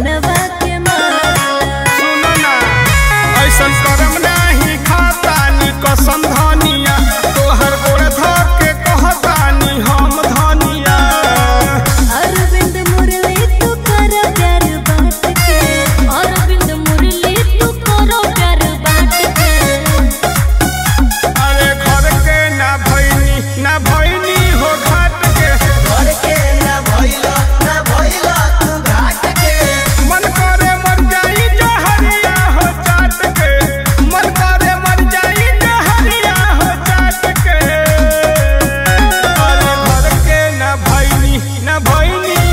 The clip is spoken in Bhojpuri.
मनवा के मारला। सुनो ना ऐसन करम नाही खातानी कसम धनिया तोहर गोड़ धर के कहतानी हम धनिया। अरविंद मुरली तू करो प्यार बांट के, अरविंद मुरली तू करो प्यार बांट के। अरे घर के ना भैनी हो घाट के, घर के ना भइला तू घाट के। मन करे मर जाई जहरिया हो चाट के, मन करे मर जाई जहरिया हो चाट के। अरे घर के ना भैनी